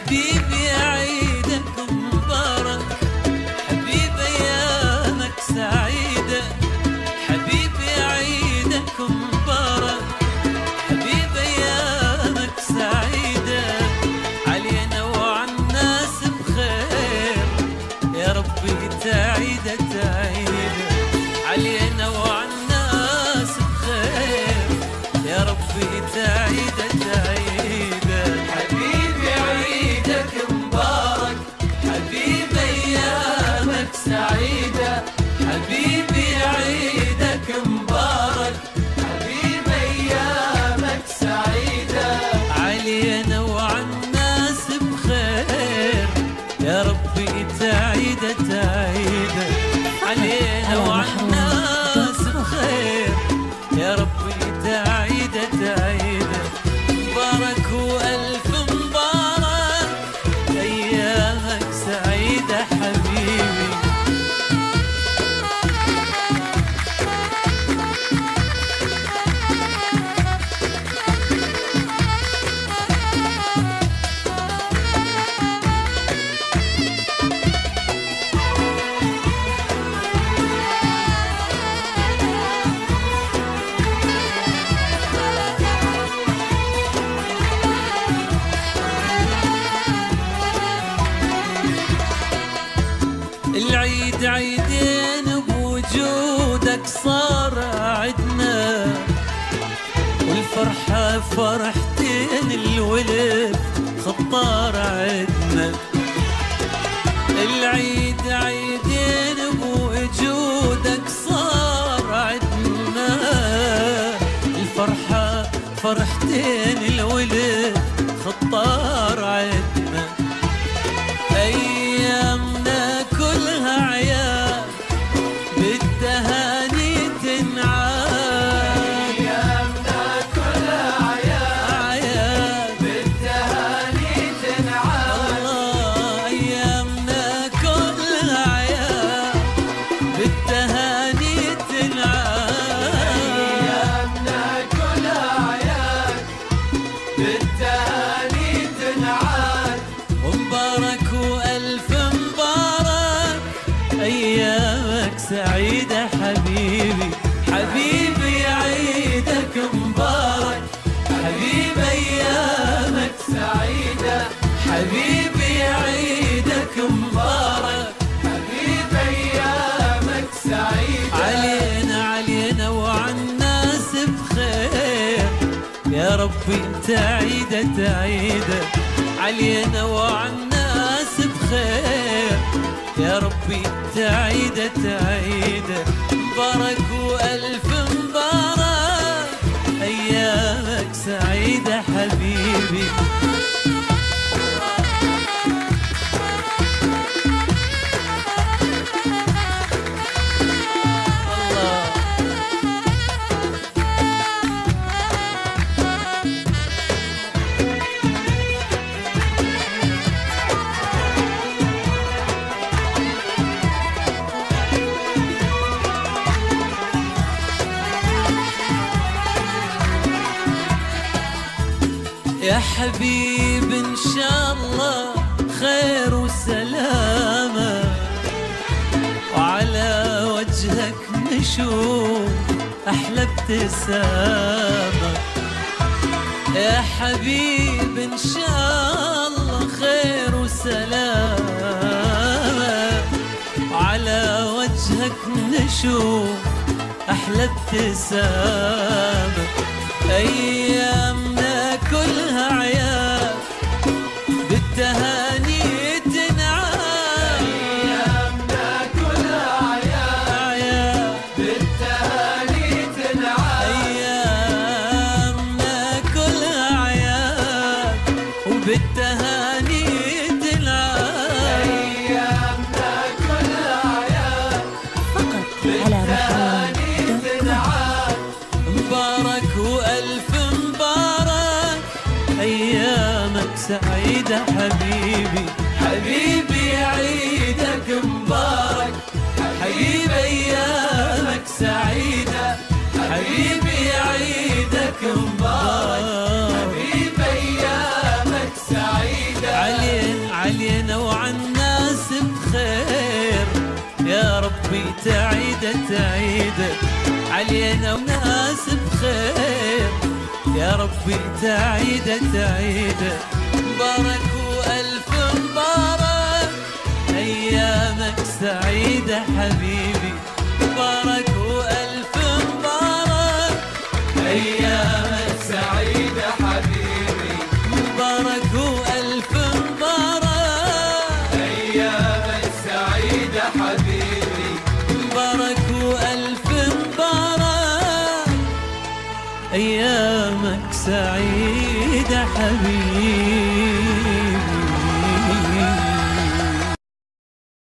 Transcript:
حبيبي عيدك مبارك، حبيبي أيامك سعيدة، حبيبي عيدك مبارك، حبيبي أيامك سعيدة، علينا وعلى الناس بخير، يا ربي تعيدة تعيدة، علينا وعلى الناس بخير، يا ربي تعيدة تعيدة. حبيبي عيدك مبارك، حبيبي أيامك سعيدة، حبيبي عيدك مبارك، حبيبي أيامك سعيدة، علينا وعلى الناس بخير، يا ربي تعيدة تعيدة، علينا وعلى الناس بخير، يا ربي تعيدة تعيدة. مبارك وألف مبارك، أيامك سعيدة حبيبي. العيد عيدين بوجودك صار عدنا، والفرحة فرحتين الولد خطار عدنا. العيد عيدين بوجودك صار عدنا، الفرحة فرحتين الولد خطار عدنا. أيامنا كلها عيال بالتهاني تنعاد، أيامنا كلها عيال بالتهاني تنعاد، الله أيامنا كلها عيال بالتهاني تنعاد، أيامنا كلها عيال بالتهاني تنعاد. ومبارك وألف مبارك، أيامك سعيدة حبيبي، حبيبي عيدك مبارك، حبيبي أيامك سعيدة، حبيبي عيدك مبارك، حبيبي أيامك سعيدة، علينا وعلى الناس بخير، يا ربي تعيدة تعيدة، علينا وعلى الناس بخير، يا ربي تعيدة تعيدة. مبارك وألف مبارك، أيامك سعيدة حبيبي. يا حبيب إن شاء الله خير وسلامة، وعلى وجهك نشوف أحلى ابتسامة. يا حبيب إن شاء الله خير وسلامة، وعلى وجهك نشوف أحلى ابتسامة. أيامنا كلها عيال بالتهاني تنعاد، أيامنا كلها عيال بالتهاني تنعاد، أيامنا كلها عيال وبالتهاني تنعاد، أيامنا كلها عيال فقط على بالتهاني تنعاد. مبارك وألف مبارك، أيامك سعيدة حبيبي، حبيبي عيدك مبارك، حبيبي أيامك سعيدة، حبيبي عيدك مبارك، حبيبي أيامك سعيدة، علينا علينا وعالناس بخير، يا ربي تعيده تعيده علينا وناس بخير، يا ربي تعيده تعيده. مبارك وألف مبارك أيامك سعيدة حبيبي، مبارك وألف مبارك أيامك سعيدة حبيبي، مبارك وألف مبارك أيامك سعيدة حبيبي، مبارك وألف مبارك أيامك سعيدة حبيبي.